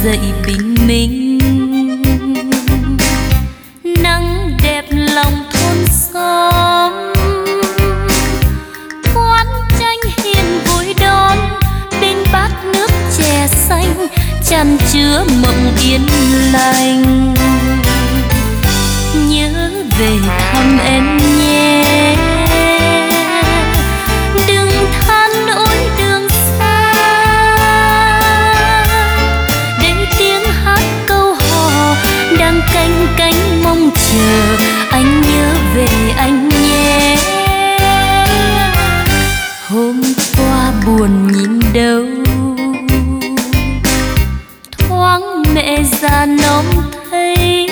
dậy bình minh. Nắng đẹp lòng thôn xóm, quán tranh hiền vui đón bên bát nước chè xanh, chan chứa mộng yên lành. Nhớ về thăm em nhé, đừng than nỗi đường xa, để tiếng hát câu hò đang canh cánh mong chờ. Anh nhớ về anh nhé. Hôm qua buồn nhìn đâu, thoáng mẹ già nóm thấy.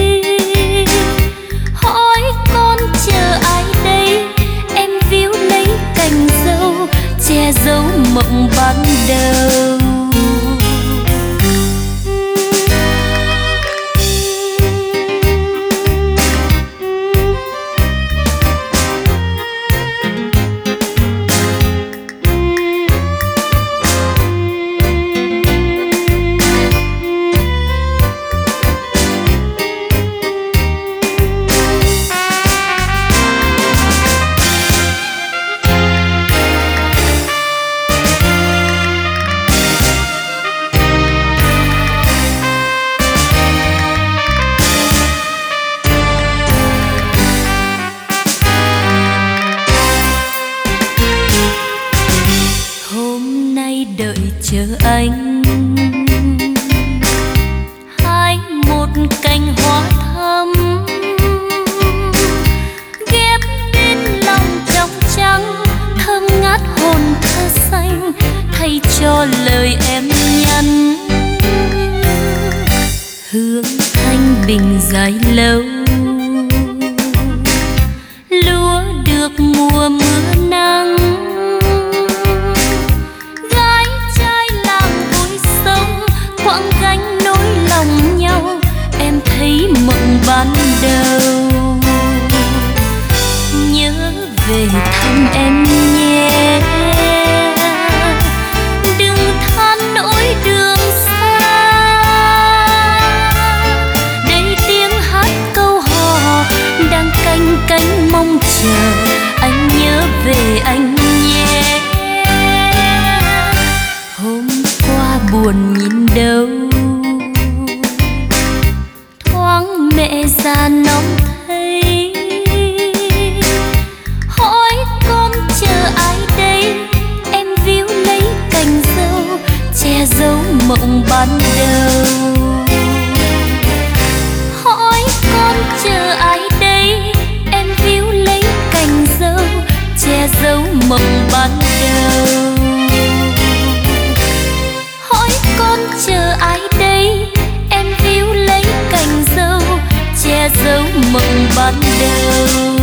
Hỏi con chờ ai đây, em víu lấy cành dâu che giấu mộng ban đầu. Đợi chờ anh hái một cành hoa thắm, ghép bên lòng trong trắng thơm ngát hồn thơ xanh, thay cho lời em nhắn. Hương thanh bình dài lâu, lúa được mùa mưa nắng. Quãng gánh nỗi lòng nhau, em thấy mộng ban đầu. Nhớ về thăm em nhé, đừng than nỗi đường xa, để tiếng hát câu hò đang canh cánh mong chờ. Anh nhớ về anh nhé. Hôm qua buồn nhìn đâu, thoáng mẹ già nóm thấy. Hỏi con chờ ai đây, em víu lấy cành dâu che giấu mộng ban đầu. Hỏi con chờ ai đây, em víu lấy cành dâu che giấu mộng ban đầu. Con chờ ai đây, em víu lấy cành dâu che giấu mộng ban đầu.